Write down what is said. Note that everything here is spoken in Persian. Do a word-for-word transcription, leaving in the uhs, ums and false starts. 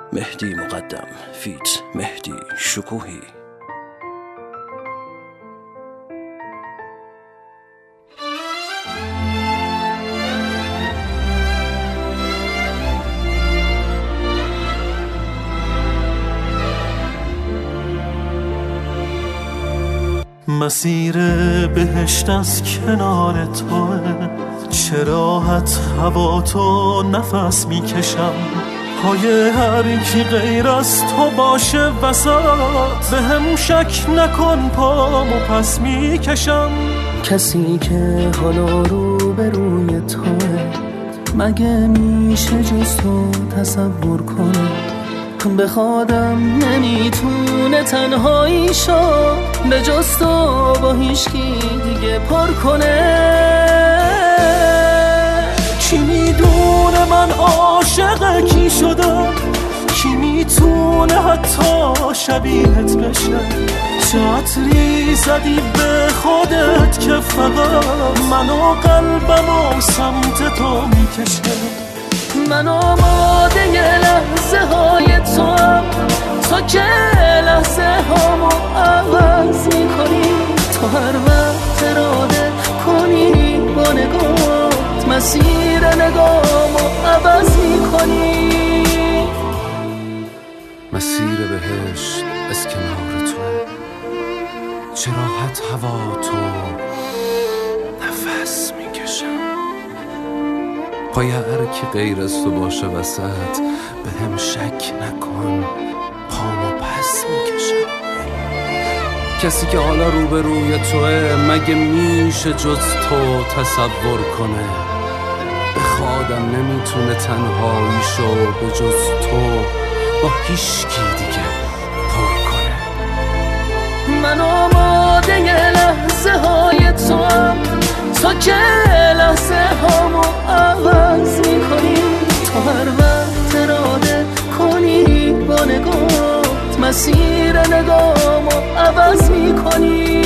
مهدی مقدم فیت مهدی شکوهی. مسیر بهشت از کنار توه، چه راحت هوا تو نفس میکشم. پای هر کی غیر از تو باشه وسط، به هم شک نکن پامو پس میکشم. کسی که حالا رو به روی توه، مگه میشه جز تو تصور کنه؟ بخوادم نمیتونه تنهایی شو، به جز تو با هیچکی دیگه پر کنه. کی میدونه من عاشق کی شدم؟ کی میتونه حتی شبیهت بشه؟ چه عطری زدی به خودت که فقط منو قلبمو سمت تو میکشه؟ من آماده یه لحظه های تو هم، تو که لحظه هامو عوض میکنی. تو هر وقت اراده کنی با نگات، مسیر نگامو عوض میکنی. مسیر بهشت از کنار تو، چه راحت هوا تو نفس میکشم. پای هر کی غیر از تو باشه وسط، به هم شک نکن پامو پس میکشم. کسی که حالا روبروی توه، مگه میشه جز تو تصور کنه؟ بخوادم نمیتونه تنهایی شو، به جز تو با هیچکی دیگه پر کنه. من آماده یه لحظه های تو هم، تو که لحظه هامو عوض میکنی. تو هر وقت اراده کنی با نگات، مسیر نگامو عوض میکنی.